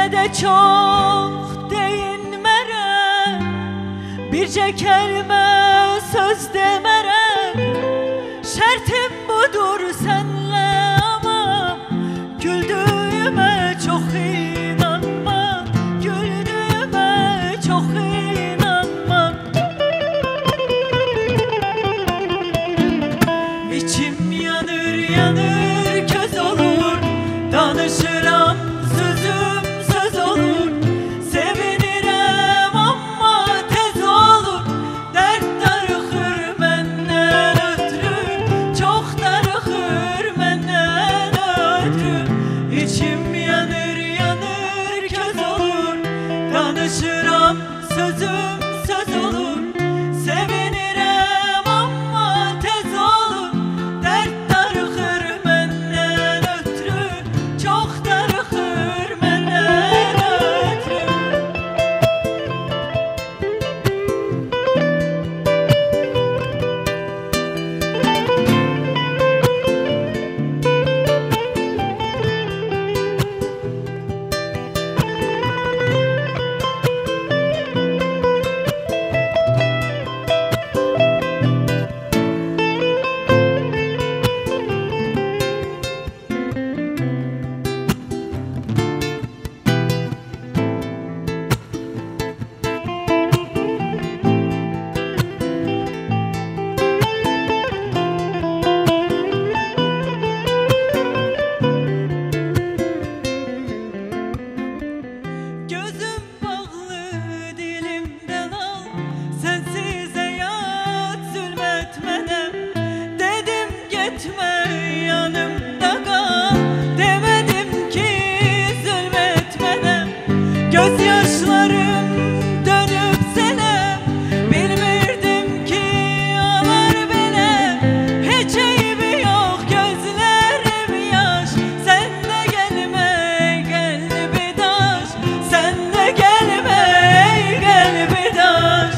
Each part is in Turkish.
de çok deyinmerem, birce kelime söz demerem. Şertim budur senle ama güldüğüme çok inanma, güldüğüme çok inanma. İçim yanır yanır köz olur, danışıram sözüm söz olur. Sevinirem ama tez olur, dert darıxır menden ötürü, çok darıxır menden ötürü. İçim yanır yanır köz olur, danışıram sözüm söz olur. Sevinirem ama tez olur, dert darıxır menden ötürü, çok darıxır menden ötürü. Gözüm bağlı dilimden al, sensiz hayat zulmetmenem. Dedim gitme yanımda kal, demedim ki zulmetmenem. Gözyaşlarım dönüp sene, bilmirdim ki ağlar bile. Hiç eybi yok gözlerim yaş, sen de gelme kalbi taş, sen de gelme kalbi taş.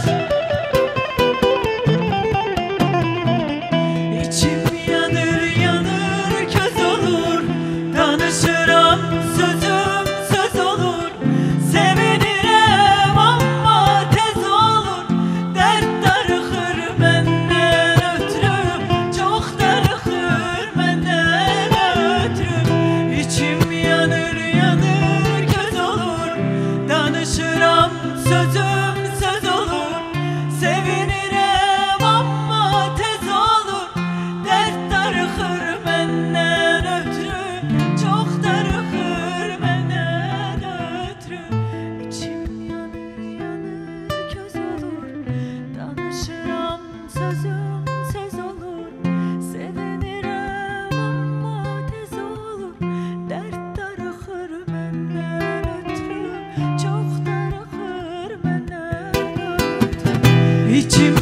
İçim yanır yanır köz olur, danışıram sözüm söz olur. Sevinirem ama tez olur, dert darıxır menden ötürü, çok darıxır menden ötürü. İçim yanır yanır köz olur, danışıram sözüm söz olur. Sevinirem ama tez olur, dert darıxır menden ötürü, çok darıxır menden ötürü. İçim yanır yanır köz olur, danışıram sözüm söz olur. Sevinirem ama tez olur, dert darıxır menden ötürü, çok darıxır menden ötürü. İçim